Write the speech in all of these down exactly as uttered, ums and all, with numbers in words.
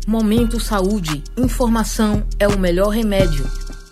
Momento Saúde. Informação é o melhor remédio.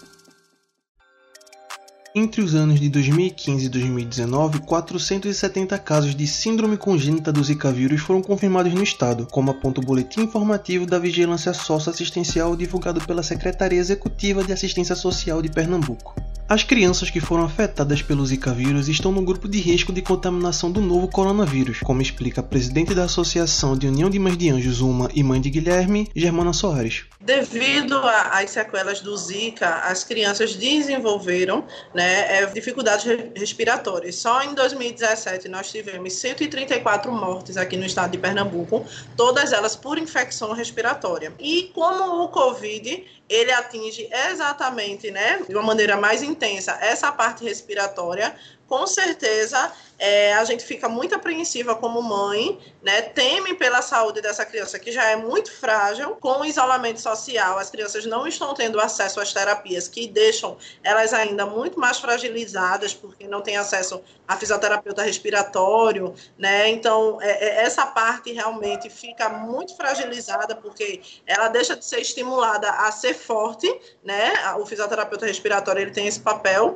Entre os anos de dois mil e quinze e dois mil e dezenove, quatrocentos e setenta casos de síndrome congênita do Zika vírus foram confirmados no estado, como aponta o boletim informativo da Vigilância Socioassistencial divulgado pela Secretaria Executiva de Assistência Social de Pernambuco. As crianças que foram afetadas pelo Zika vírus estão no grupo de risco de contaminação do novo coronavírus, como explica a presidente da Associação de União de Mães de Anjos, UMA, e mãe de Guilherme, Germana Soares. Devido às sequelas do Zika, as crianças desenvolveram né, dificuldades respiratórias. Só em dois mil e dezessete nós tivemos cento e trinta e quatro mortes aqui no estado de Pernambuco, todas elas por infecção respiratória. E como o Covid, ele atinge exatamente, né, de uma maneira mais intensa, essa parte respiratória, com certeza é, a gente fica muito apreensiva como mãe, né, teme pela saúde dessa criança que já é muito frágil. Com o isolamento social, as crianças não estão tendo acesso às terapias que deixam elas ainda muito mais fragilizadas, porque não têm acesso a fisioterapeuta respiratório, né, então é, é, essa parte realmente fica muito fragilizada, porque ela deixa de ser estimulada a ser forte, né, o fisioterapeuta respiratório ele tem esse papel,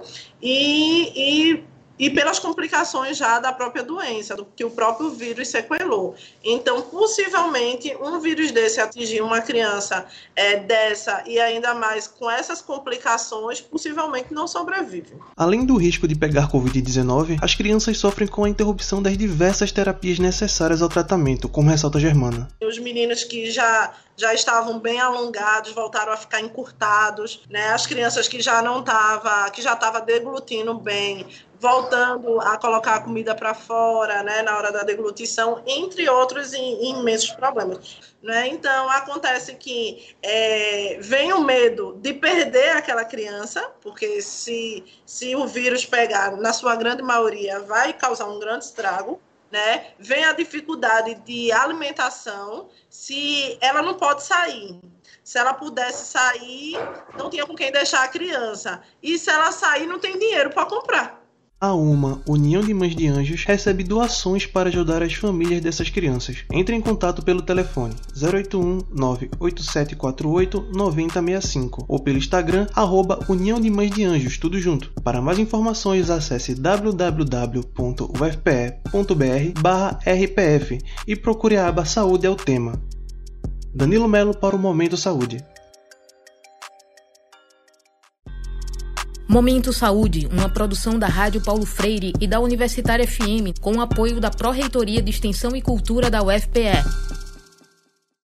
e, e E pelas complicações já da própria doença, do que o próprio vírus sequelou. Então, possivelmente, um vírus desse atingir uma criança é, dessa e ainda mais com essas complicações, possivelmente não sobrevive. Além do risco de pegar covid dezenove, as crianças sofrem com a interrupção das diversas terapias necessárias ao tratamento, como ressalta a Germana. Os meninos que já... já estavam bem alongados, voltaram a ficar encurtados, né? As crianças que já não estavam, que já estavam deglutindo bem, voltando a colocar a comida para fora, né, na hora da deglutição, entre outros imensos problemas, né? Então, acontece que é, vem o medo de perder aquela criança, porque se, se o vírus pegar, na sua grande maioria, vai causar um grande estrago, né? Vem a dificuldade de alimentação, se ela não pode sair. Se ela pudesse sair, não tinha com quem deixar a criança. E se ela sair, não tem dinheiro para comprar. A UMA, União de Mães de Anjos, recebe doações para ajudar as famílias dessas crianças. Entre em contato pelo telefone zero oito um, nove oito sete quatro oito, nove zero seis cinco ou pelo Instagram, arroba União de Mães de Anjos, tudo junto. Para mais informações, acesse w w w ponto u f p e ponto b r barra r p f e procure a aba Saúde é o tema. Danilo Melo para o Momento Saúde. Momento Saúde, uma produção da Rádio Paulo Freire e da Universitária F M, com o apoio da Pró-Reitoria de Extensão e Cultura da U F P E.